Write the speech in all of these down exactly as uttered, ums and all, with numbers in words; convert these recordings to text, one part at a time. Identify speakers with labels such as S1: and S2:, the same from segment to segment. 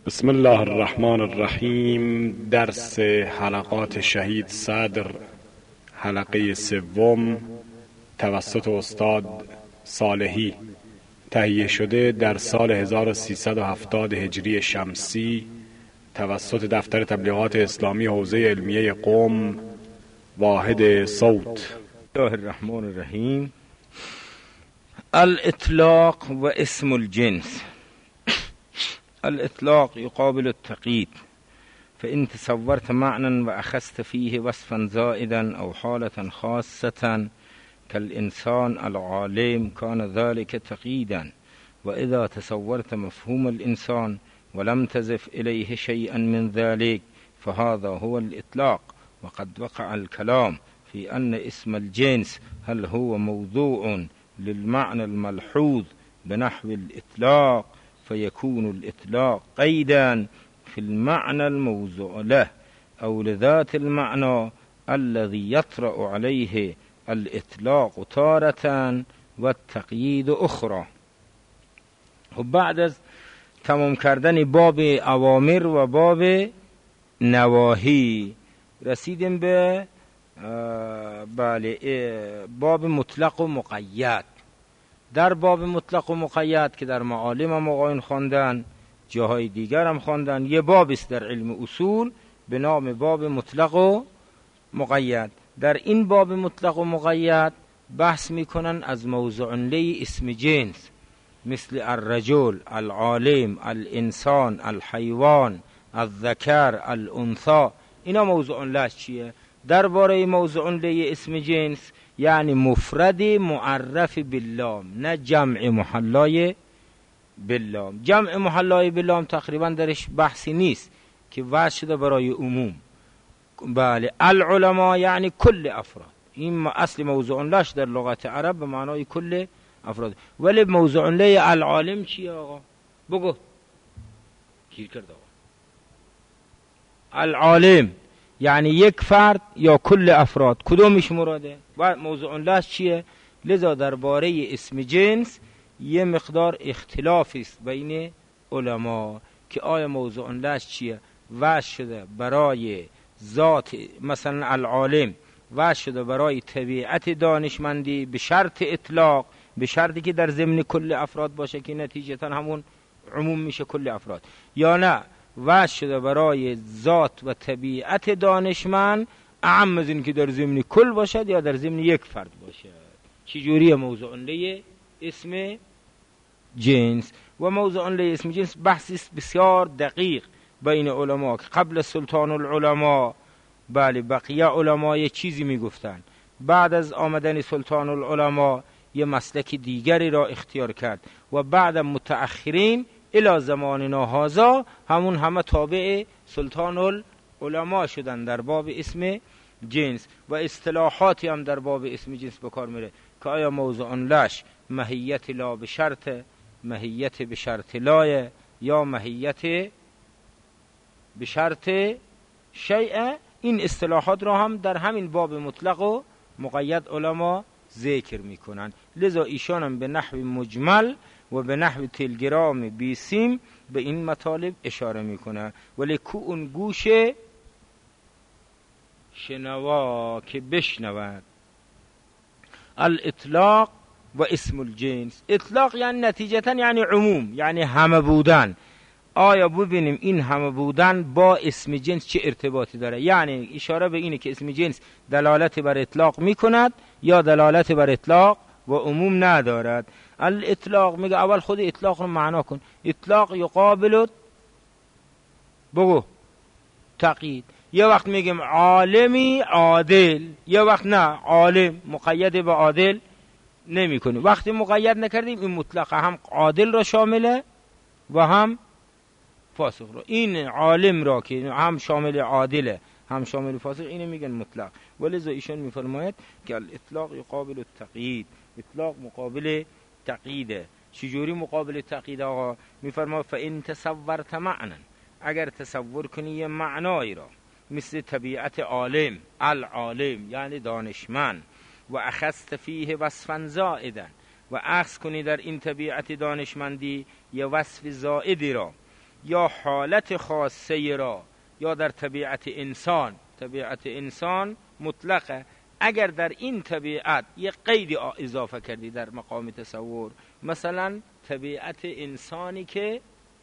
S1: بسم الله الرحمن الرحیم. درس حلقات شهید صدر، حلقه سوم، توسط استاد صالحی، تهیه شده در سال هزار و سیصد و هفتاد هجری شمسی توسط دفتر تبلیغات اسلامی حوزه علمیه قم، واحد صوت.
S2: بسم الله الرحمن الرحیم. الاطلاق و اسم الجنس. الإطلاق يقابل التقييد، فإن تصورت معنى وأخذت فيه وصفا زائدا أو حالة خاصة كالإنسان العالم كان ذلك تقييدا، وإذا تصورت مفهوم الإنسان ولم تزف إليه شيئا من ذلك فهذا هو الإطلاق. وقد وقع الكلام في أن اسم الجنس هل هو موضوع للمعنى الملحوظ بنحو الإطلاق، فيكون الإطلاق قيدا في المعنى الموضوع له أو لذات المعنى الذي يطرأ عليه الإطلاق تارة والتقييد أخرى. وبعد از تمام کردن باب اوامر و باب نواهی رسیدیم به بله باب مطلق و مقید. در باب مطلق و مقید که در معالم هم آقایون خواندن، جاهای دیگر هم خواندن، یه باب است در علم اصول به نام باب مطلق و مقید. در این باب مطلق و مقید بحث میکنن از موضوع لی اسم جنس مثل الرجل، العالم، الانسان، الحیوان، الذکر، الانثى. اینا موضوع لش چیه؟ درباره موضوع لی اسم جنس یعنی مفرد معرف باللام، نه جمع محلای باللام. جمع محلای باللام تقریبا درش بحثی نیست که وضع شده برای عموم. بله، العلماء یعنی کل افراد. این اصل موضوع لش در لغت عرب به معنای کل افراد. ولی موضوع لی العالم چیه آقا؟ بگو گیر کرد آقا. العالم یعنی یک فرد یا کل افراد، کدومش مراده؟ و موضوع لش چیه؟ لذا درباره اسم جنس یه مقدار اختلاف است بین علما که آیا موضوع لش چیه؟ وضع شده برای ذات مثلا العالم، وضع شده برای طبیعت دانشمندی به شرط اطلاق، به شرطی که در ضمن کل افراد باشه که نتیجتا همون عموم میشه کل افراد، یا نه وضع شده برای ذات و طبیعت دانشمند اعم از این که در ضمن کل باشد یا در ضمن یک فرد باشد. چجوری موضوع لی اسم جنس؟ و موضوع لی اسم جنس بحثی بسیار دقیق بین علما که قبل سلطان العلماء بله بقیه علما یه چیزی میگفتن، بعد از آمدن سلطان العلماء یه مسلک دیگری را اختیار کرد و بعد متأخرین الی زماننا هذا همون همه تابع سلطان العلماء شدن در باب اسم جنس و اصطلاحاتی هم در باب اسم جنس بکار میره که آیا موضوع لش ماهیت لا به شرط، ماهیت به شرط لایه، یا ماهیت به شرط شیء. این اصطلاحات را هم در همین باب مطلق و مقید علما ذکر میکنن. لذا ایشان هم به نحو مجمل و به نحو تلگرام بیسیم به این مطالب اشاره میکنه. ولی کو اون گوش شنوا که بشنود. الاطلاق و اسم الجنس. اطلاق یعنی نتیجتا یعنی عموم، یعنی همه بودن. آیا ببینیم این همه بودن با اسم جنس چه ارتباطی داره؟ یعنی اشاره به اینه که اسم جنس دلالت بر اطلاق میکند یا دلالت بر اطلاق و عموم ندارد. الاطلاق میگه اول خود اطلاق رو معنا کن. اطلاق یقابل بگو تقیید. یه وقت میگیم عالمی عادل، یه وقت نه عالم مقید به عادل نمی کنیم. وقتی مقید نکردیم این مطلق هم عادل را شامله و هم فاسق را. این عالم را که هم شامل عادله هم شامل فاسق اینو میگن مطلق. ولذا ایشون میفرماید که الاطلاق یقابل التقیید. اطلاق مقابل تقییده. چجوری مقابل تقیید آقا؟ میفرما فإن تصورت معنی، اگر تصور کنی یه معنایی را مثل طبیعت عالم، العالم یعنی دانشمند، و اخذت فیه وصفا زائدا، و اخذ کنی در این طبیعت دانشمندی یه وصف زائدی را یا حالت خاصه را یا در طبیعت انسان، طبیعت انسان مطلقه، اگر در این طبیعت یک قیدی اضافه کردی در مقام تصور، مثلا طبیعت انسانی که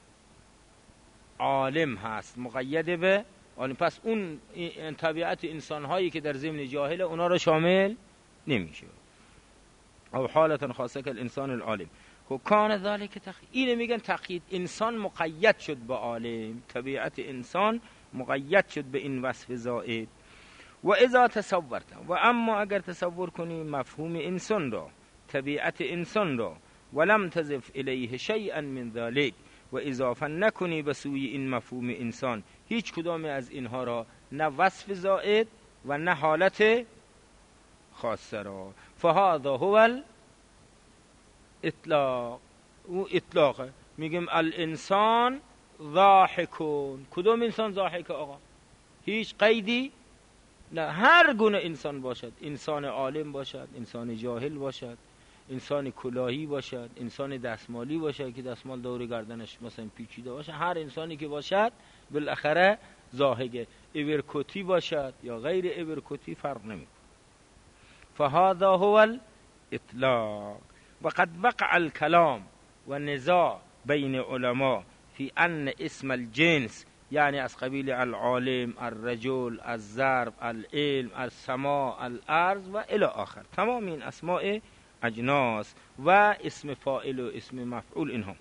S2: عالم هست مقید به عالم، پس اون طبیعت انسان هایی که در ضمن جاهل اونا را شامل نمیشه. او حالتا خاصه که الانسان العالم و کان ذلك تقیید، اینه میگن تقیید، انسان مقید شد به عالم، طبیعت انسان مقید شد به این وصف زائد. و اذا تصورت، و اما اگر تصور کنی مفهوم انسان را، طبیعت انسان را، ولم تضف الیه شیئا من ذلك، و اضافه نکنی به سوی این مفهوم انسان هیچ کدام از اینها را، نه وصف زائد و نه حالت خاصه را، فهذا هو الاطلاق، او اطلاقه. میگیم الانسان ضاحکون، کدوم انسان ضاحک آقا؟ هیچ قیدی نه، هر گونه انسان باشد، انسان عالم باشد، انسان جاهل باشد، انسان کلاهی باشد، انسان دستمالی باشد که دستمال دور گردنش مثلا پیچیده باشه، هر انسانی که باشد بالاخره ضاحکه، ابرکوتی باشد یا غیر ابرکوتی فرق نمیکنه. فهذا هو الاطلاق. وقد وقع الكلام و نزاع بین علماء فی ان اسم الجنس، یعنی از قبیل العالم، الرجل، الضرب، العلم، السماع، الارض و الی آخر، تمام این اسماء اجناس و اسم فاعل و اسم مفعول اینها.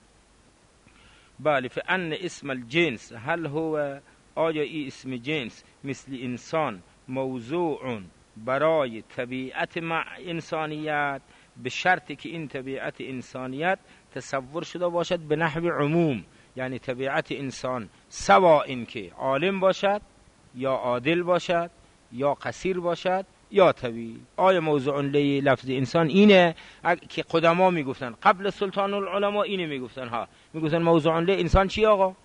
S2: بله، فان اسم الجنس هل هو، آیا این اسم جنس مثل انسان موضوع برای طبیعت مع انسانیت، به شرطی که این طبیعت انسانیت تصور شده باشد به نحو عموم، یعنی طبیعت انسان سوا این که عالم باشد یا عادل باشد یا قصیر باشد یا طویل. آیا موضوع لی لفظ انسان اینه که قدما میگفتن قبل سلطان العلماء، اینه میگفتن ها، میگفتن موضوع لی انسان چی آقا؟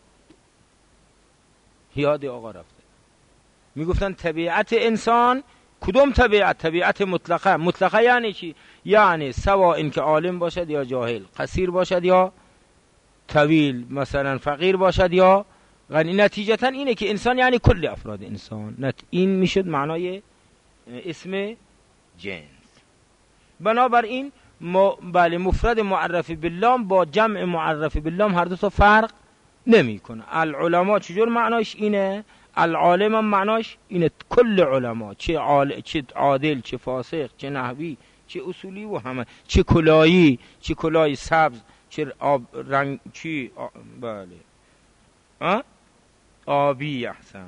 S2: یاد آقا رفته. میگفتن طبیعت انسان، کدوم طبیعت؟ طبیعت مطلقه. مطلقه یعنی چی؟ یعنی سوا این که عالم باشد یا جاهل، قصیر باشد یا طویل، مثلا فقیر باشد یا غنی. نتیجتا اینه که انسان یعنی کل افراد انسان. این میشد معنای اسم جنس. بنابراین بله، مفرد معرف باللام با جمع معرف باللام هر دو تا فرق نمی کنه. العلماء چجور معناش اینه؟ العالم هم معناش اینه، کل علما، چه عال... چه عادل، چه فاسق، چه نحوی، چه اصولی و همه، چه کلایی، چه کلای سبز، چه آب رنگ، چی آ... بله ها آبی. احسن.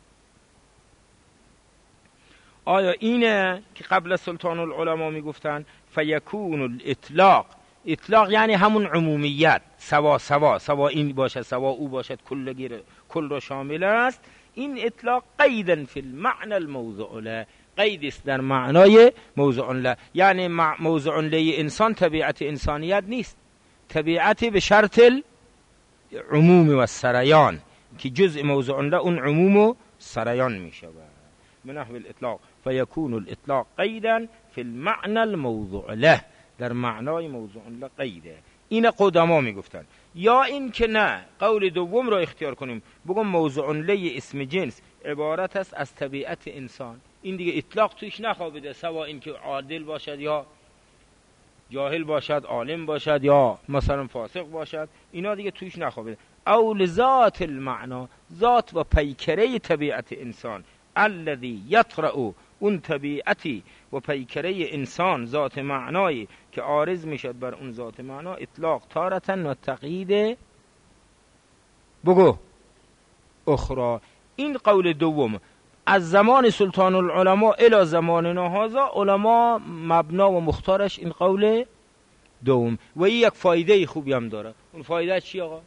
S2: آیا اینه که قبل سلطان العلماء میگفتن فیکون الاطلاق، اطلاق یعنی همون عمومیت، سوا سوا سوا این باشد سوا او باشد، کل گیر کل رو شامل است. این اطلاق قیدا فی المعنى الموضوع له، قید است در معنای موضوع له، یعنی موضوع له انسان طبیعت انسانیت نیست، طبیعت به شرط العموم و السریان، که جزء موضوع له اون عموم و سریان می شود. من نحو الاطلاق فیکون الاطلاق قیدا فی المعنى الموضوع له، در معنای موضوع له قیده. این قدما میگفتن. یا این که نه، قول دوم را اختیار کنیم، بگم موضوع له اسم جنس عبارت است از طبیعت انسان، این دیگه اطلاق توش نخوابیده، سوا این که عادل باشد یا جاهل باشد، عالم باشد یا مثلا فاسق باشد، اینا دیگه توش نخوابیده. او لذات المعنا، ذات و پیکره طبیعت انسان، الذي یطرأ، اون طبیعتی و پیکره انسان، ذات معنایی که عارض میشد بر اون ذات معنا، اطلاق تارتن و تقیید بگو اخرى. این قول دوم. از زمان سلطان العلماء الی زماننا هذا، علما مبنا و مختارش این قول دوم. و این یک فایده خوبی هم داره. اون فایده چی آقا؟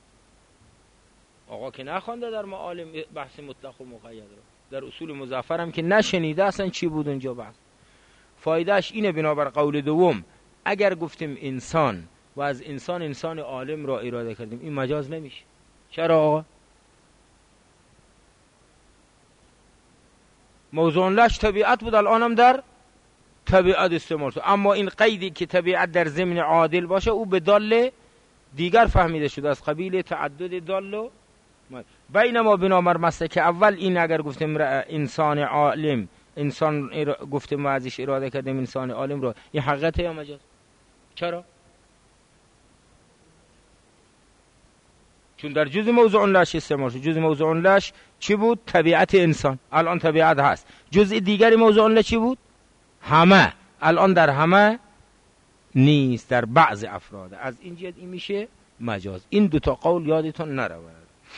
S2: آقا که نخوانده در معالم بحث مطلق و مقید رو، در اصول مظفر هم که نشنیده اصلا چی بود اونجا بحث. فایدهش اینه بنابر قول دوم، اگر گفتیم انسان و از انسان انسان عالم را اراده کردیم، این مجاز نمیشه. چرا آقا؟ موضوع لش طبیعت بود، الان هم در طبیعت استعمال شد. اما این قیدی که طبیعت در ضمن عادل باشه، او به دل دیگر فهمیده شده از قبیل تعدد دال و بینما بنابر مسلک اول این اگر گفتیم انسان عالم انسان گفتیم و ازش اراده کردیم انسان عالم رو، این حقیقت یا مجاز؟ چرا؟ چون در جزء موضوع لش استعمال شد. جزء موضوع لش چی بود؟ طبیعت انسان. الان طبیعت هست. جزء دیگری موضوع لش چی بود؟ همه. الان در همه نیست، در بعض افراد. از این جهت این میشه مجاز. این دو تا قول یادتون نرود.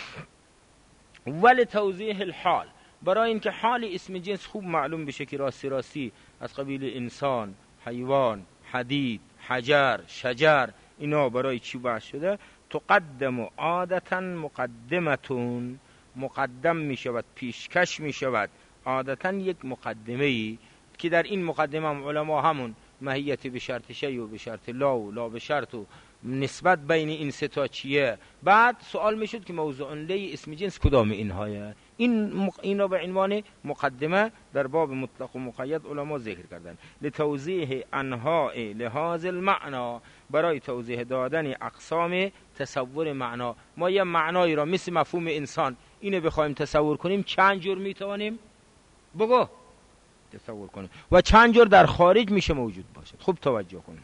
S2: ولی توضیح الحال، برای اینکه حال اسم جنس خوب معلوم بشه که راستی راستی از قبیل انسان، حیوان، حدید، حجر، شجر اینا برای چی بحث شده؟ تقدم عادتا مقدمتون، مقدم می شود، پیشکش می شود عادتا یک مقدمه ای که در این مقدمه هم علما همون ماهیت به شرط شی و به شرط لا و لا به شرط و نسبت بین این سه تا چیه. بعد سوال می شد که موضوع لی اسم جنس کدام اینهایه. این مق... اینا به عنوان مقدمه در باب مطلق و مقید علما ذکر کردن. لتوضیح انواع لحاظ المعنا، برای توضیح دادن اقسام تصور معنا. ما یه معنایی را مثل مفهوم انسان اینو بخوایم تصور کنیم چند جور میتوانیم بگو تصور کنیم و چند جور در خارج میشه موجود باشد. خوب توجه کنیم.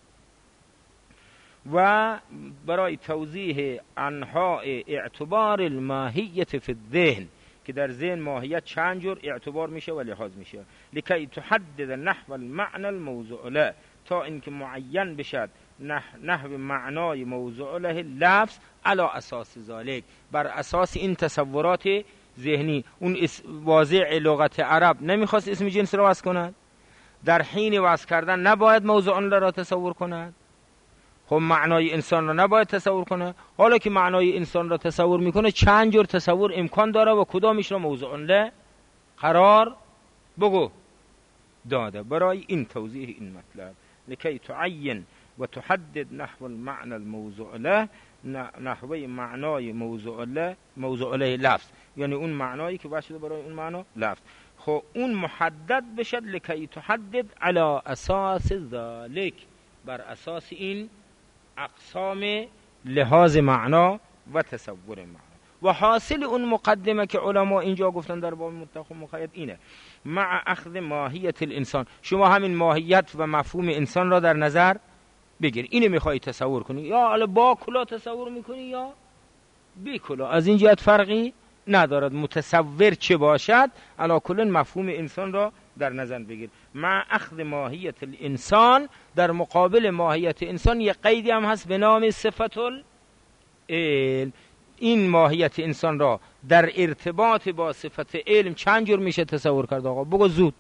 S2: و برای توضیح انواع اعتبار الماهیت فی الذهن، که در ذهن ماهیت چند جور اعتبار میشه و لحاظ میشه. لکی تحدد نحو المعنى الموضوع له، تا اینکه معین بشد نحو معنای موضوع له لفظ علی اساس ذالک، بر اساس این تصورات ذهنی. اون واضع لغت عرب نمیخواست اسم جنس را وضع کند، در حین وضع کردن نباید موضوع له را تصور کند. خب معنای انسان را نباید تصور کنه. حالا که معنای انسان را تصور میکنه چند جور تصور امکان داره و کدامش را موضوع له قرار بگو داده. برای این توضیح این مطلب لکی تعین و تحدد نحو المعنى الموضوع له، نحوه معنای موضوع له، موضوع له لفظ، یعنی اون معنایی که باشه برای اون معنا لفظ. خب اون محدد بشد لکی تحدد علی اساس ذالک، بر اساس این اقسام لحاظ معنا و تصور معنا. و حاصل اون مقدمه که علما اینجا گفتن در باب مطلق و مقید اینه، مع اخذ ماهیت الانسان. شما همین ماهیت و مفهوم انسان را در نظر بگیر. اینو میخوای تصور کنی، یا حالا با کلا تصور میکنی یا بی کلا، از این جهت فرقی ندارد متصور چه باشد. علی کل مفهوم انسان را در نظر بگیر. مع اخذ ماهیت الانسان، در مقابل ماهیت انسان یک قیدی هم هست به نام صفت العلم. این ماهیت انسان را در ارتباط با صفت علم چند جور میشه تصور کرد آقا؟ بگو زود.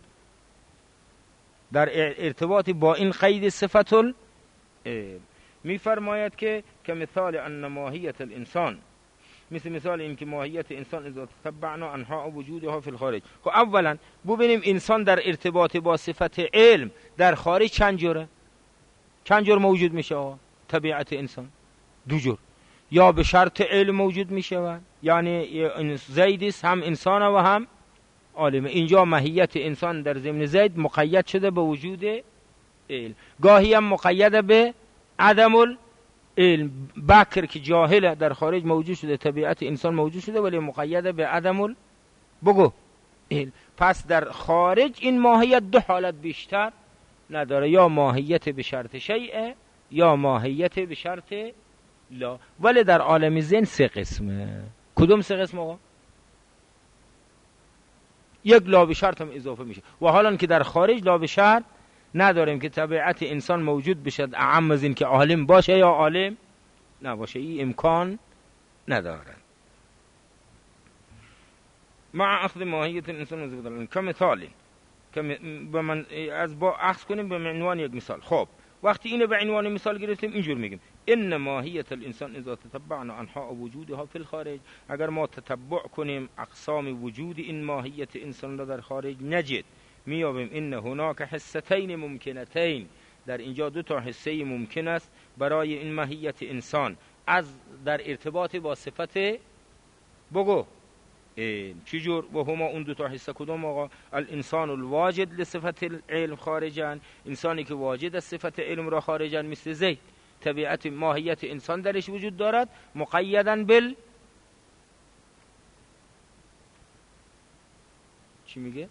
S2: در ارتباط با این قید صفت العلم میفرماید که که مثال ان ماهیت الانسان، مثل مثال این که ماهیت انسان اذا تتبعنا انواع وجودها فی الخارج. خب اولا ببینیم انسان در ارتباط با صفت علم در خارج چند جوره؟ چند جور موجود میشه آقا؟ طبیعت انسان دو جور، یا به شرط علم موجود میشه، یعنی زید است هم انسان و هم عالم. اینجا ماهیت انسان در ضمن زید مقید شده به وجود علم، گاهی هم مقید به عدم علم. بکر که جاهل در خارج موجود شده، طبیعت انسان موجود شده ولی مقید به عدم ال... بگو علم. پس در خارج این ماهیت دو حالت بیشتر نداره، یا ماهیت به شرط شیء یا ماهیت به شرط لا. ولی در عالم ذهن سه قسمه. کدوم سه قسم آقا؟ یک لا به شرط هم اضافه میشه. و حالا که در خارج لا به شرط نداریم که طبیعت انسان موجود بشد اعم از این که عالم باشه یا عالم نباشه، این امکان نداره. مع اخذ ماهیت انسان مزبوط کمثال، به من از با اخذ کنیم به عنوان یک مثال. خب وقتی اینو به عنوان مثال گرفتیم اینجور میگیم ان ماهیت الانسان اذا تتبعنا انواع وجودها فی الخارج، اگر ما تتبع کنیم اقسام وجود این ماهیت انسان را در خارج، نجد میابیم ان هناک حستین ممکنتین، در اینجا دو تا حصه ممکن است برای این ماهیت انسان از در ارتباط با صفت بگو چجور؟ و هما اون دو تا حصه کدوم آقا؟ الانسان الواجد لصفت العلم خارجن، انسانی که واجد از صفت علم را خارجن، مثل زید. طبیعت ماهیت انسان درش وجود دارد، مقیداً بال چی میگه؟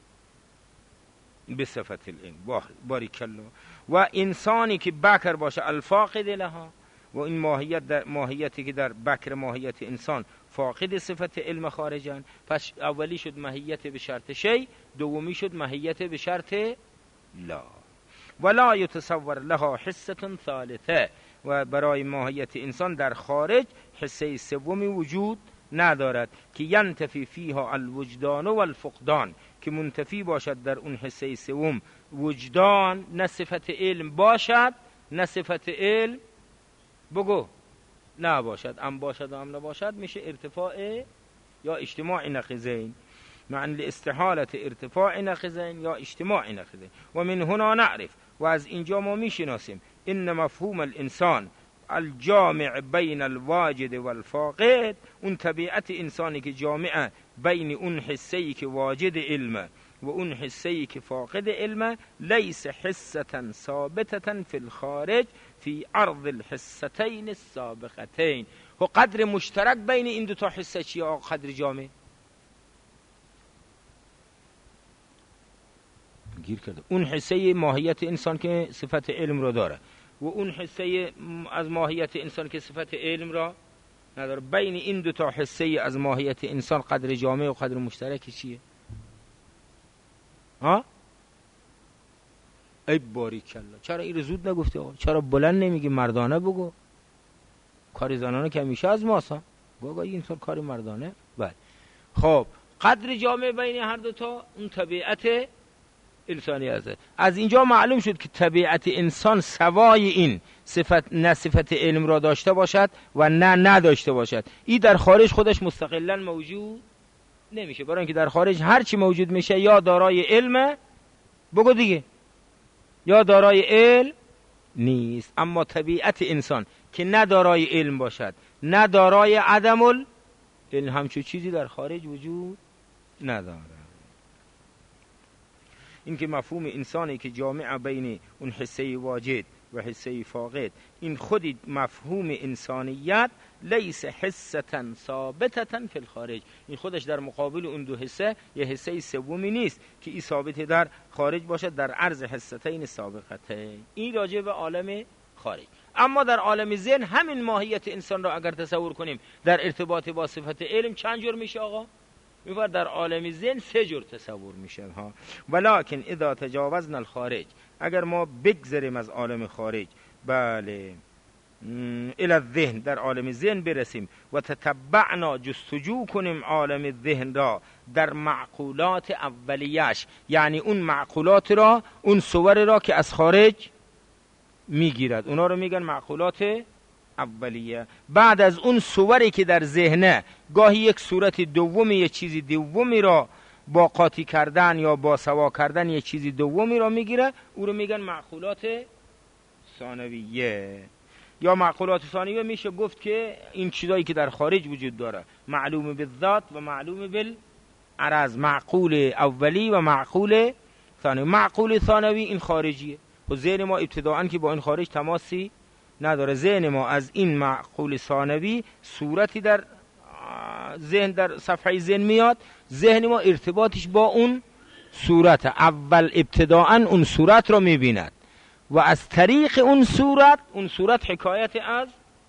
S2: به صفت العلم. باریکالله. و انسانی که بکر باشه الفاقد لها، و این ماهیت در ماهیتی که در بکر ماهیت انسان فاقد صفت علم خارجن، پس اولی شد ماهیت به شرط شی، دومی شد ماهیت به شرط لا. ولا یتصور لها حصه ثالثه، و برای ماهیت انسان در خارج حصه سومی وجود ندارد که ینتفی فیها الوجدان و الفقدان، که منتفی باشد در اون حصه سوم وجدان، نه صفت علم باشد نه صفت علم بگو نباشد، ام باشد و ام نباشد، میشه ارتفاع یا اجتماع نقیضین، معنی لاستحالة ارتفاع نقیضین یا اجتماع نقیضین. و من هنا نعرف، و از اینجا ما میشناسیم ان مفهوم الانسان الجامع بین الواجد والفاقد، اون طبیعت انسانی که جامع بین اون حسه‌ای که واجد علم و اون حسه‌ای که فاقد علم، لیس حسة ثابتة فی الخارج فی عرض الحستین السابقتین. و قدر مشترک بین این دو تا حسه چیه آقا؟ قدر جامع گیر کرده. اون حسه ماهیت انسان که صفت علم رو داره و اون حسه از ماهیت انسان که صفت علم را نداره. بین این دو تا حسه از ماهیت انسان قدر جامع و قدر مشترک چیه؟ ها؟ ای باریکالله، چرا این رو زود نگفتی آقا؟ چرا بلند نمیگی؟ مردانه بگو. کاری زنانه که همیشه از ماست ها. گو این طور کاری مردانه. بله. خب قدر جامع بین هر دو تا اون طبیعت انسانی هست. از اینجا معلوم شد که طبیعت انسان سوای این صفت، نه صفت علم را داشته باشد و نه نداشته باشد، این در خارج خودش مستقلا موجود نمیشه، برای اینکه در خارج هر چی موجود میشه یا دارای علم بگو دیگه یا دارای علم نیست. اما طبیعت انسان که نه دارای علم باشد نه دارای عدم العلم، همچون چیزی در خارج وجود نداره. این که مفهوم انسانی که جامع بین اون حسه واجد و حسه فاقد، این خودی مفهوم انسانیت لیس حسة ثابتة فی الخارج، این خودش در مقابل اون دو حسه یه حسه سومی نیست که این ثابت در خارج باشد در عرض حستین سابقتین. این راجع به عالم خارج. اما در عالم ذهن همین ماهیت انسان را اگر تصور کنیم در ارتباط با صفت علم چند جور میشه آقا؟ میفر در عالم ذهن سه جور تصور میشه ها. ولکن اذا تجاوزنا الخارج، اگر ما بگذریم از عالم خارج، بله، الى الذهن، در عالم ذهن برسیم و تتبعنا، جستجو کنیم عالم ذهن را در معقولات اولیش، یعنی اون معقولات را، اون صور را که از خارج میگیرد، اونا رو میگن معقولات اولیه. بعد از اون صوری که در ذهنه گاهی یک صورت دومی، یک چیزی دومی را با قاطی کردن یا با سوا کردن یک چیزی دومی را میگیره، او رو میگن معقولات ثانویه. یا معقولات ثانویه میشه گفت که این چیزایی که در خارج وجود داره معلوم بالذات و معلوم بالعرض، معقول اولی و معقول ثانوی. معقول ثانوی این خارجیه و ذهن ما ابتداعاً که با این خارج تماسی نداره، ذهن ما از این معقول ثانوی صورتی در ذهن، در صفحه ذهن میاد، ذهن ما ارتباطش با اون صورت اول ابتداعاً اون صورت رو میبیند و از طریق اون صورت، اون صورت حکایت از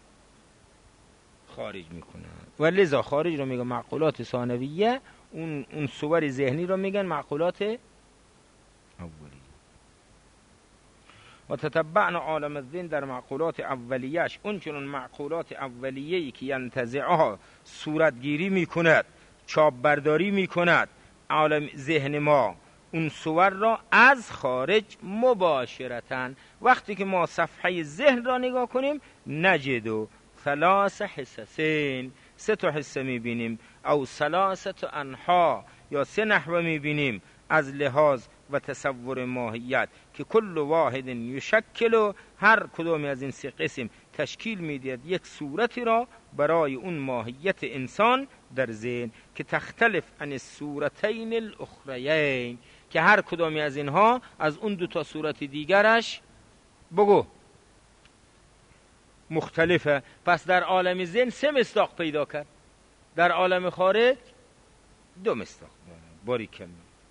S2: خارج میکنه و لذا خارج رو میگن معقولات ثانویه، اون اون صور ذهنی رو میگن معقولات اولیه. و تتبعنا عالم الذهن در معقولات اولیهش، اون چنون معقولات اولیه‌ای که ینتزعها صورتگیری میکند، چاپ برداری میکند عالم ذهن ما اون صور را از خارج مباشرتاً. وقتی که ما صفحه ذهن را نگاه کنیم نجد و ثلاث حسسین، سه تا حسه میبینیم، او ثلاثه انحا، یا سه نحوه میبینیم از لحاظ و تصور ماهیت، که کل واحد یشکل، هر کدوم از این سه قسم تشکیل میدهد یک صورتی را برای اون ماهیت انسان در ذهن، که تختلف عن الصورتین الاخرین، که هر کدومی از اینها از اون دو تا صورت دیگرش بگو مختلفه. پس در عالم ذهن سه مصداق پیدا کرد، در عالم خارج دو مصداق. باریکلا.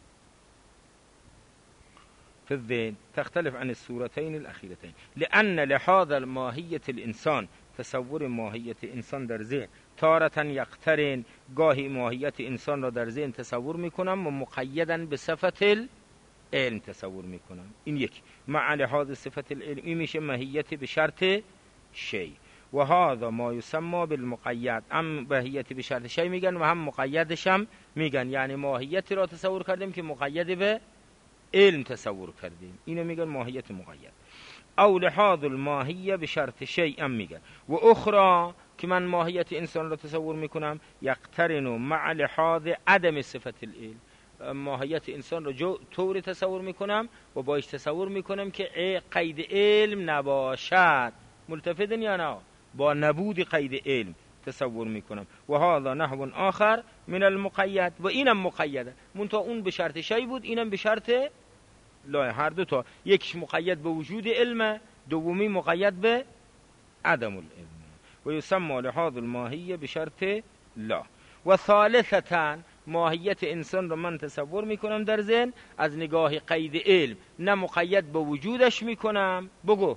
S2: في الذهن تختلف عن الصورتين الأخيرتين لأن لهذا الماهية الإنسان تصور ماهیت انسان در ذهن تارة یقترن، گاهی ماهیت انسان را در ذهن تصور میکنم و مقیدا به صفت العلم تصور میکنم. این یک مع لحاظ صفت العلم این میشه ماهیت به شرط شی و هذا ما یسمى بالمقید. هم ماهیت به شرط شی میگن و هم مقیدش هم میگن، یعنی ماهیتی را تصور کردیم که مقید به علم تصور کردیم، اینو میگن ماهیت مقید. او لحاظ الماهیه به شرط شیء هم میگن. و اخرى که من ماهیت انسان را تصور میکنم یقترن مع لحاظ عدم صفت العلم، ماهیت انسان را جو طوری تصور میکنم و باش تصور میکنم که قید علم نباشد. ملتفتن یا نه؟ با نبود قید علم تصور میکنم. و هذا نحو آخر من المقید، و اینم مقیده، منتها اون به شرط شیء بود، اینم به شرط لا. هر دو تا، یکیش مقید به وجود علم، دومی مقید به عدم العلم. و یسمى لحاظ الماهیه به شرط لا. و ثالثتا ماهیت انسان رو من تصور میکنم در ذهن از نگاه قید علم، نه مقید به وجودش میکنم، بگو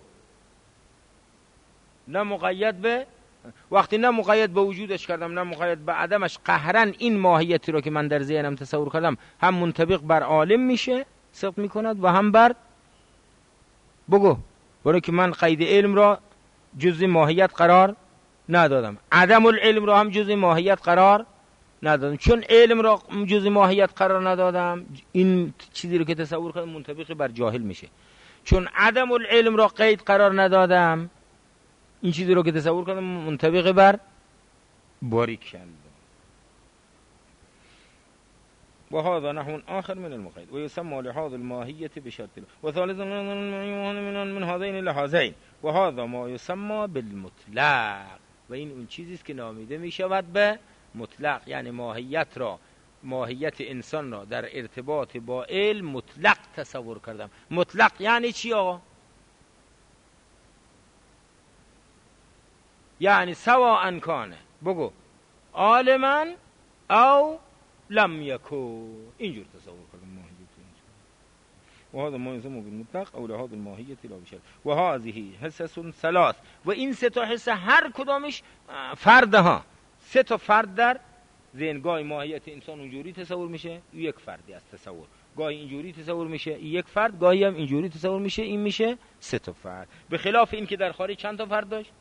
S2: نه مقید به، وقتی نه مقید به وجودش کردم نه مقید به عدمش، قهرن این ماهیتی رو که من در ذهنم تصور کردم هم منطبق بر عالم میشه، صدق میکند، و هم بر، بگو، برای که من قید علم را جزء ماهیت قرار ندادم، عدم العلم را هم جزء ماهیت قرار ندادم. چون علم را جزء ماهیت قرار ندادم، این چیزی رو که تصور کردم منطبق بر جاهل میشه. چون عدم العلم را قید قرار ندادم، این چیزی رو که تصور کردم منطبق بر باریکلا. و هذا نحو آخر من المقید و یسمى لحاظ الماهیة بشرط و ثالثا من هذین لحاظین و هذا ما یسمى بالمطلق. و این اون چیزی است که نامیده می شود به مطلق، یعنی ماهیت را، ماهیت انسان را در ارتباط با علم مطلق تصور کردم. مطلق یعنی چی آقا؟ یعنی سواء کانه، بگو، عالما او لم یکو، اینجور تصور کردم ماهیت انسان. و هذا ما یسمى بالمطلق او لهذا الماهیة لا بشرط. و هذه حصص ثلاث، و این سه تا حصه هر کدامش فردها، سه تا فرد در ذهن. گاهی ماهیت انسان اونجوری تصور میشه، یک فردی از تصور، گاهی اینجوری تصور میشه، یک فرد، گاهی هم اینجوری تصور میشه، این میشه سه تا فرد. به خلاف این که در خارج چند تا فرد داشت؟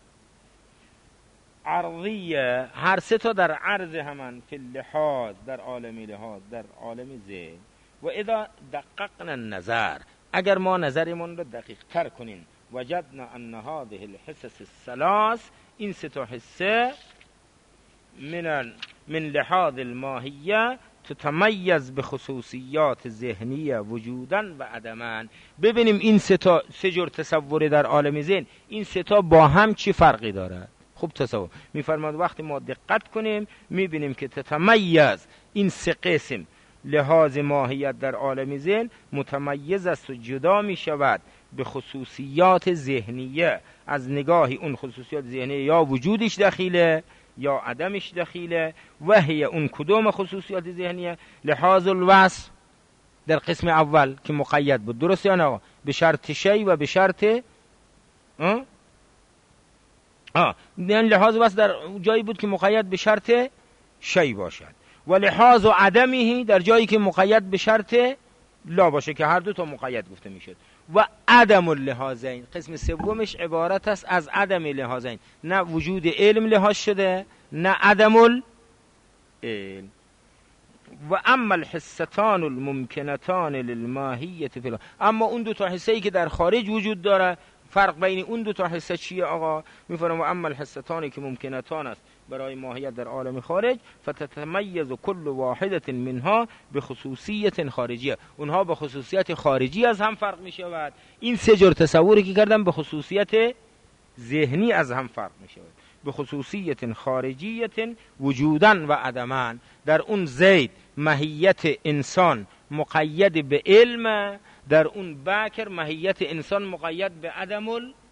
S2: عرضیه، هر سه تا در عرض همان، فی اللحاظ در عالم لحاظ، در عالم ذهن. و اذا دققنا النظر، اگر ما نظرمون رو دقیق تر کنین، وجدنا ان هذه الحصص الثلاث، این سه تا حصه من من لحاظ الماهیه تتمیز به خصوصیات ذهنیه وجوداً و عدماً. ببینیم این سه تا، سه جور تصور در عالم ذهن، این سه تا با هم چی فرقی دارد؟ خوب تصور می‌فرماد وقتی ما دقت کنیم می‌بینیم که تتمیز، این سه قسم لحاظ ماهیت در عالم ذهن متمیز است و جدا می‌شود به خصوصیات ذهنیه، از نگاه اون خصوصیات ذهنیه یا وجودش دخیله یا عدمش دخیله. و هی اون کدوم خصوصیات ذهنیه؟ لحاظ الوصف در قسم اول که مقید بود، درست یا نه؟ به شرط شی و به شرط اه آه این لحاظ وصف در جایی بود که مقید به شرط شی باشد، و لحاظ و عدمه در جایی که مقید به شرط لا باشه، که هر دو تا مقید گفته میشد. و عدم اللحاظین، قسم سومش عبارت است از عدم لحاظین، نه وجود علم لحاظ شده نه عدم العلم. و اما الحصتان الممکنتان للماهیة فی، اما اون دو تا حصه‌ای که در خارج وجود داره، فرق بین اون دو تا حصه چیه آقا؟ میفرمایم و اما الحصتانی که ممکنتان است برای ماهیت در عالم خارج، فتتمیز کل واحدة منها به خصوصیت خارجیه، اونها به خصوصیت خارجی از هم فرق میشود. این سه جور تصوری که کردم به خصوصیت ذهنی از هم فرق میشود، به خصوصیت خارجیت وجوداً و عدماً. در اون زید ماهیت انسان مقید به علم، در اون بکر ماهیت انسان مقید به عدم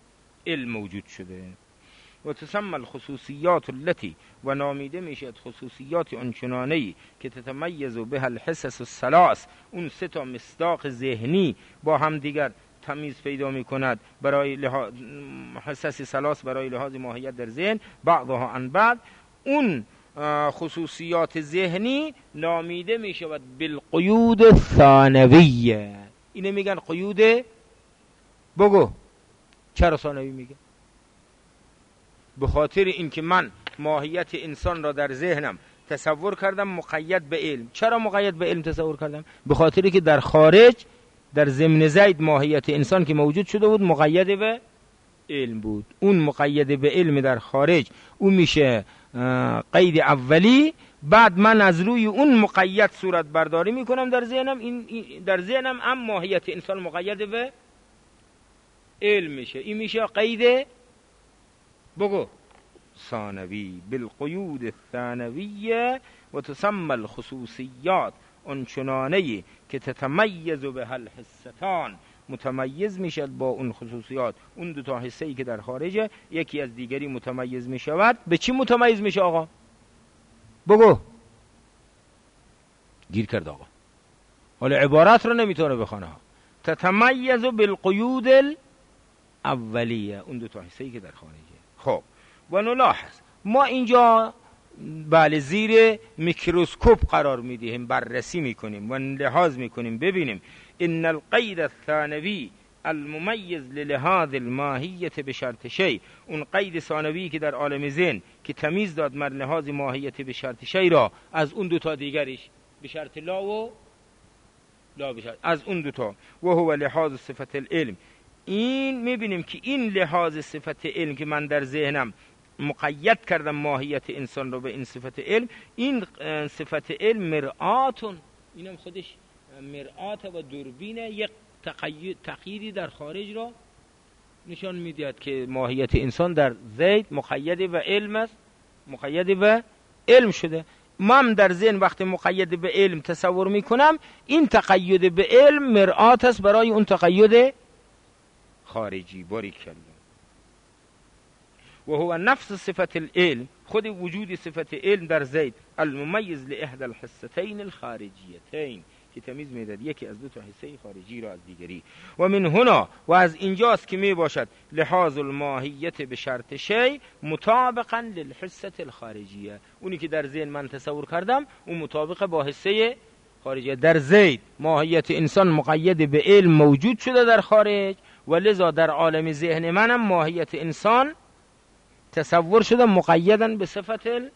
S2: علم موجود شده. و تسمى الخصوصیات التي، و نامیده میشد خصوصیات آنچنانه‌ای که تتمیز به الحسس الثلاث، اون سه تا مصداق ذهنی با هم دیگر تمیز پیدا میکند برای لحاظ حسس ثلاث، برای لحاظ ماهیت در ذهن، بعضها عن بعض. اون خصوصیات ذهنی نامیده می شود بالقیود الثانویه. اینه میگن قیود. بگو چرا ثانوی میگه؟ به خاطر اینکه من ماهیت انسان را در ذهنم تصور کردم مقید به علم. چرا مقید به علم تصور کردم؟ به خاطر که در خارج، در ضمن زید، ماهیت انسان که موجود شده بود مقید به علم بود. اون مقید به علم در خارج اون میشه قید اولی. بعد من از روی اون مقید صورت برداری میکنم در ذهنم. این در ذهنم هم ماهیت انسان مقید به علم میشه. این میشه قید، بگو، ثانوی. بالقیود الثانویه و تسمى الخصوصیات آنچنانه‌ای که تتمیز به الحستان، متمیز میشد با اون خصوصیات، اون دو تا حسه‌ای که در خارجه، یکی از دیگری متمیز میشود. به چی متمیز میشه آقا؟ بگو. گیر کرد آقا، حالا عبارت رو نمیتونه بخونه ها. تتمیز بالقیود الاولیه، اون دو تا حسه‌ای که در خارجه. خب و نلاحظ، ما اینجا بله زیر میکروسکوپ قرار میدیم، بررسی میکنیم و لحاظ میکنیم ببینیم ان القید الثانوی الممیز للحاظ الماهیت به شرط شی، اون قید ثانوی که در عالم ذهن که تمیز داد مر لحاظ ماهیت به شرط شی را از اون دوتا دیگرش، به شرط لا و لا به شرط، از اون دوتا، و هو لحاظ صفت العلم. این میبینیم که این لحاظ صفت علم که من در ذهنم مقید کردم ماهیت انسان رو به این صفت علم، این صفت علم مرآتون، اینم خودش مرآت و دوربین یک تقییدی در خارج را نشان میدهد که ماهیت انسان در زید مقید به علم است، مقید به علم شده. من در ذهن وقتی مقید به علم تصور میکنم، این تقید به علم مرآت است برای اون تقید خارجی. باریکلا. و هو نفس صفت العلم، خود وجود صفت علم در زید، الممیز لاحدى الحستین الخارجیتین، که تمیز میداد یکی از دو تا حسه خارجی را از دیگری. و من هنا، و از اینجاست که می باشد لحاظ الماهیت به شرط شی مطابقا للحسه الخارجیه، اونی که در ذهن من تصور کردم اون مطابق با حسه خارجیه. در زید ماهیت انسان مقید به علم موجود شده در خارج، و لذا در عالم ذهن منم ماهیت انسان تصور شده مقیدا به صفت ال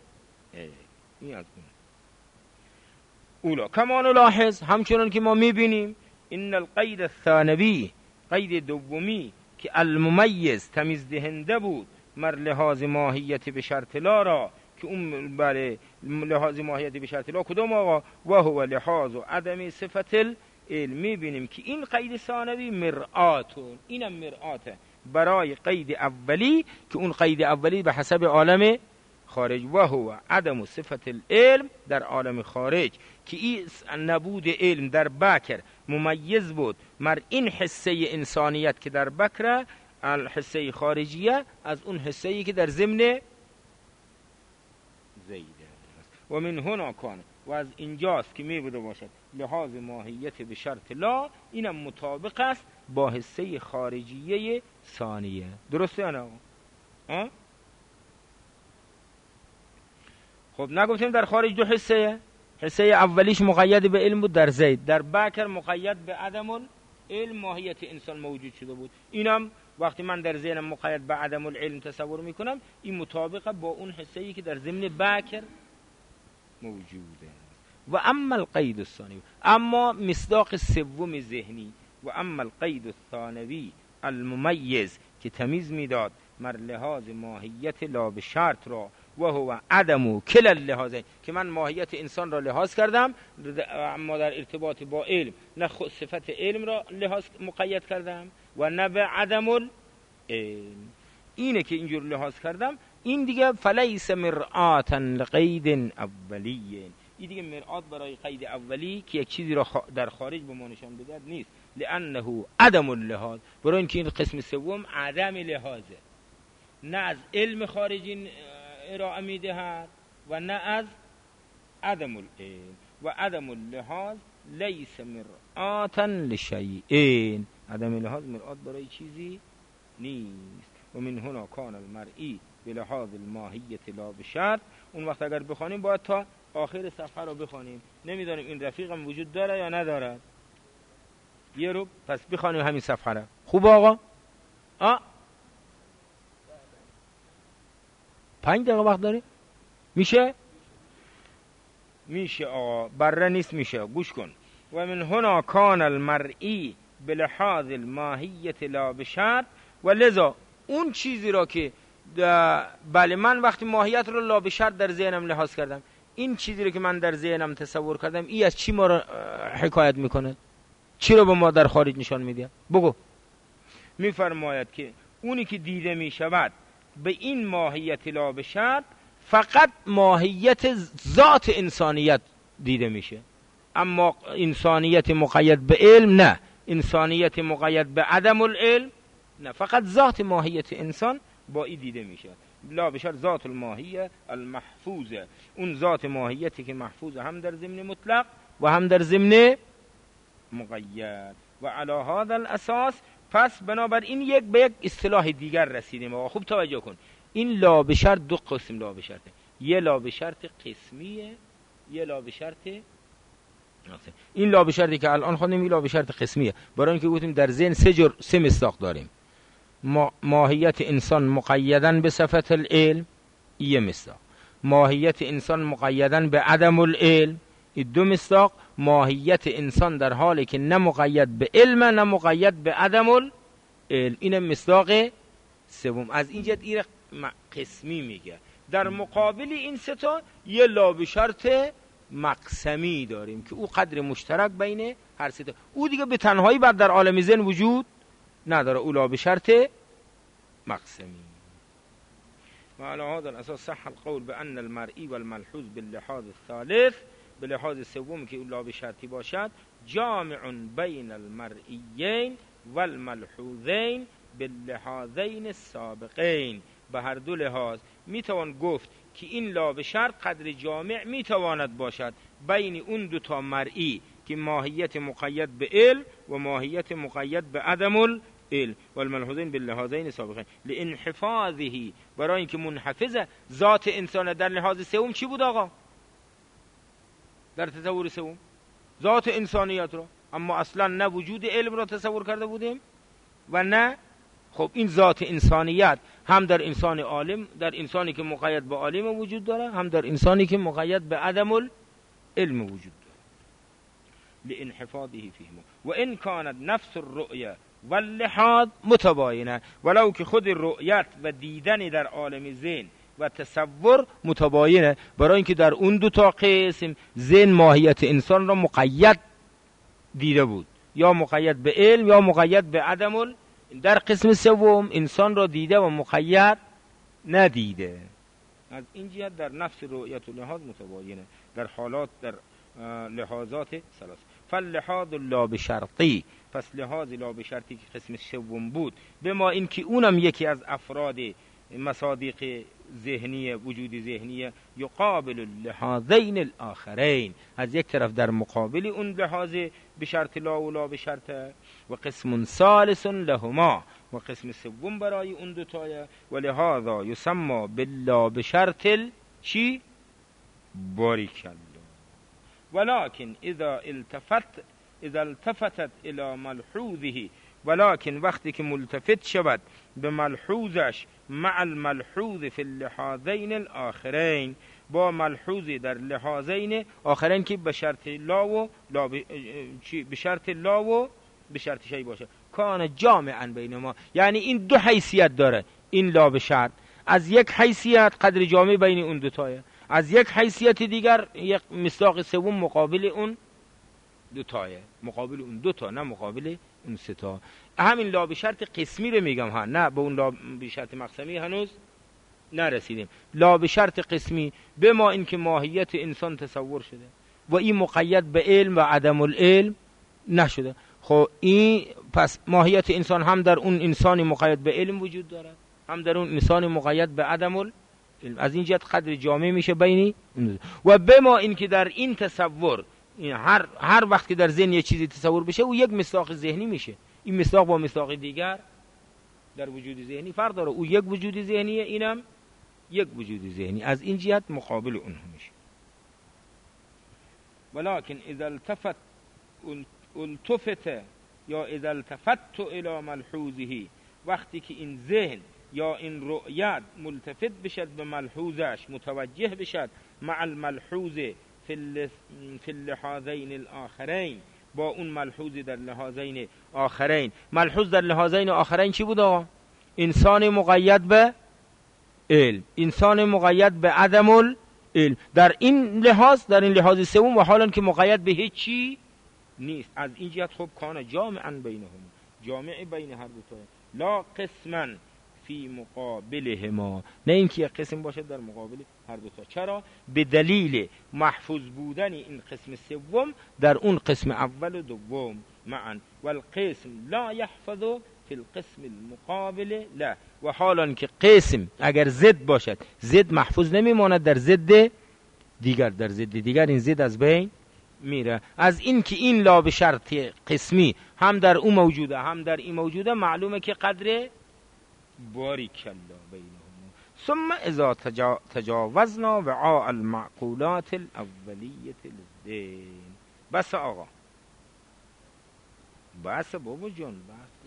S2: اولا. کما نلاحظ، همچنان که ما میبینیم، ان القید الثانوی، قید دومی که الممیز تمیز دهنده بود مر لحاظ ماهیت به شرط لا را، که اون بله لحاظ ماهیت به شرط لا کدوم آقا؟ و هو لحاظ و عدم صفت العلم. میبینیم که این قید ثانوی مرآتون، اینم مرآته برای قید اولی، که اون قید اولی به حسب عالم خارج، و هو عدم صفت العلم در عالم خارج، که این نبود علم در بکر ممیز بود مر این حسه انسانیت که در بکر، الحسه خارجیه، از اون حسه که در ضمن زیده. و من هنا کان، و از اینجاست که می بوده باشد لحاظ ماهیت به شرط لا، اینم مطابق است با حسه خارجیه ثانیه. درسته یا نه؟ خب نگفتیم در خارج دو حسه، حسه اولیش مقید به علم بود در زید، در بکر مقید به عدم علم، ماهیت انسان موجود شده بود. اینم وقتی من در ذهنم مقید به عدم العلم تصور میکنم، این مطابق با اون حسه‌ای که در ضمن بکر موجوده. و اما القید الثانوی، اما مصداق سوم ذهنی، و اما القید الثانوی الممیز که تمیز میداد مر لحاظ ماهیت لا به شرط را، و هو عدم کل اللحاظه، که من ماهیت انسان را لحاظ کردم اما در ارتباط با علم، نه صفت علم را لحاظ مقید کردم و نه به عدم العلم. اینه که اینجور لحاظ کردم، این دیگه فلیس مرآتا لقید اولیه، این دیگه مرآت برای قید اولی که یک چیزی را در خارج به ما نشان بده نیست، لانه عدم اللحاظ، برای اینکه این قسم سوم عدم لحاظه، نه از علم خارجی ارائه میدهد و نه از عدم العلم. و عدم اللحاظ لیس مرآتا لشیء، عدم اللحاظ مرآت برای چیزی نیست. و من هنا کان المرئی بلحاظ الماهیت لا بشرط. اون وقت اگر بخوانیم باید تا آخر صفحه رو بخوانیم. نمیدونیم این رفیقم وجود داره یا نداره. یه رو پس بخوانیم همین صفحه رو. خوب آقا؟ آ پنج دقیقه وقت داری؟ میشه؟ میشه آقا، بره نیست، میشه. گوش کن. و من هنا کان المرئی بلحاظ الماهیت لا بشرط. و لذا اون چیزی را که بله من وقتی ماهیت رو لا بشرط در ذهنم لحاظ کردم، این چیزی رو که من در ذهنم تصور کردم، این از چی ما را حکایت میکنه؟ چی رو به ما در خارج نشان میده؟ بگو. میفرماید که اونی که دیده میشود به این ماهیت لا بشرط، فقط ماهیت ذات انسانیت دیده میشه، اما انسانیت مقید به علم نه، انسانیت مقید به عدم العلم نه، فقط ذات ماهیت انسان با این دیده میشه. لا بشرط ذات الماهیه المحفوظه، اون ذات ماهیتی که محفوظه هم در ضمن مطلق و هم در ضمن مقید. و علی هذا الاساس، پس بنابر این یک به یک اصطلاح دیگر رسیدیم. آقا خوب توجه کن، این لا بشرط دو قسم لا بشرطه، یه لا بشرط قسمیه، یه لا بشرط. این لا بشرطی که الان خوندیم این لا بشرط قسمیه، برای اینکه گفتیم در ذهن سه جور سه مصداق داریم. ما ماهیت انسان مقیدن به صفت العلم، یه مصداق. ماهیت انسان مقیدن به عدم العلم، دو مصداق. ماهیت انسان در حالی که نه مقید به علم نه مقید به عدم العلم، این مصداق سوم. از اینجا این قسمی میگه. در مقابل این سه تا یه لا بشرط مقسمی داریم که او قدر مشترک بین هر سه تا، او دیگه به تنهایی بعد در عالم ذهن وجود نداره، او لا بشرط مقسمی. و علی هذا الاساس صح القول بان المرئی والملحوظ باللحاظ الثالث، به لحاظ سوم که او لا بشرطی باشد، جامع بین المرئیین والملحوظین باللحاظین السابقین. به هر دو لحاظ میتوان گفت که این لا بشرط قدر جامع میتواند باشد بین اون دو تا مرئی که ماهیت مقید به علم و ماهیت مقید به عدم العلم، والملحوظین باللحاظین السابقین لانحفاظه، برای اینکه منحفظ ذات انسان. در لحاظ سوم چی بود آقا؟ در تصور سوم ذات انسانیت رو، اما اصلا نه وجود علم رو تصور کرده بودیم و نه. خب این ذات انسانیت هم در انسان عالم، در انسانی که مقید به عالم وجود داره، هم در انسانی که مقید به عدم العلم وجود داره. لانحفاظه فیهم و ان کانت نفس الرؤیا واللحاظ متباینه، ولو که خود رؤیت و دیدن در عالم ذهن و تصور متباینه، برای اینکه در اون دو تا قسم ذهن ماهیت انسان را مقید دیده بود، یا مقید به علم یا مقید به عدم العلم. در قسم سوم انسان را دیده و مقید ندیده. از این جهت در نفس رؤیت و لحاظ متباینه، در حالات در لحاظات ثلاث. فاللحاظ لا بشرطی، پس لحاظ لا بشرطی که قسم سوم بود، به ما این که اونم یکی از افراد مصادیق ذهنی وجود ذهنی، یقابل اللحاظین الاخرین، از یک طرف در مقابل اون لحاظ بشرط لا و لا بشرط. و قسم ثالث لهما، و قسم سوم برای اون دو تایه. و لهذا یسمى باللا بشرط چی؟ باریک الله. ولكن اذا التفت اذا التفتت الى ملحوظه، ولكن وقتی که ملتفت شود به ملحوظش، مع الملحوظ فی اللحاظین الاخرین، با ملحوظ در لحاظین آخرین که به شرط لا و لا ب... چی به شرط لا و به شرط شی باشه، کان جامعا بین ما. یعنی این دو حیثیت داره، این لا به شرط از یک حیثیت قدر جامع بین اون دو تایه، از یک حیثیت دیگر یک مصداق سوم مقابل اون دو تایه، مقابل اون دو تا، نه مقابل اون سه تا. همین لا به شرط قسمی رو میگم ها، نه به اون لا به شرط مقسمی هنوز نرسیدیم. لا به شرط قسمی به ما این که ماهیت انسان تصور شده و این مقید به علم و عدم العلم نشده. خب این پس ماهیت انسان هم در اون انسان مقید به علم وجود دارد، هم در اون انسان مقید به عدم العلم. از این جهت قدر جامع میشه بینی و به ما این که در این تصور این هر هر وقت که در ذهن یه چیزی تصور بشه او یک مصداق ذهنی میشه. این مصداق با مصداق دیگر در وجود ذهنی فرق داره. او یک وجود ذهنیه، اینم یک وجود ذهنی. از این جهت مقابل اونها میشه. ولكن اذا التفت التفت یا اذا التفت الى ملحوظه، وقتی که این ذهن یا این رؤیت ملتفت بشد به ملحوظش، متوجه بشد مع الملحوظ فی اللحاظین الاخرین، با اون ملحوظ در لحاظین آخرین. ملحوظ در لحاظین آخرین چی بود آقا؟ انسان مقید به علم، انسان مقید به عدم العلم. در این لحاظ، در این لحاظ سوم، و حالا که مقید به هیچ چی نیست. از این جهت خب کان جامعا بینهم، جامع بین هر دو تا، لا قسما فی مقابلهما، نه اینکه یک قسم باشه در مقابل هر دو تا. چرا؟ به دلیل محفوظ بودن این قسم سوم در اون قسم اول و دوم معا، والقسم لا یحفظ فی القسم المقابل لا، و حالا که قسم اگر ضد باشد، ضد محفوظ نمیماند در ضد دیگر، در ضد دیگر این ضد از بین میره. از این که این لا به شرط قسمی هم در اون موجوده هم در این موجوده، معلومه که قدر باریک الله بینهم. ثم اذا تجاوزنا وعاء المعقولات الاولیه للذهن. بس آقا، بس بابا جان، بس.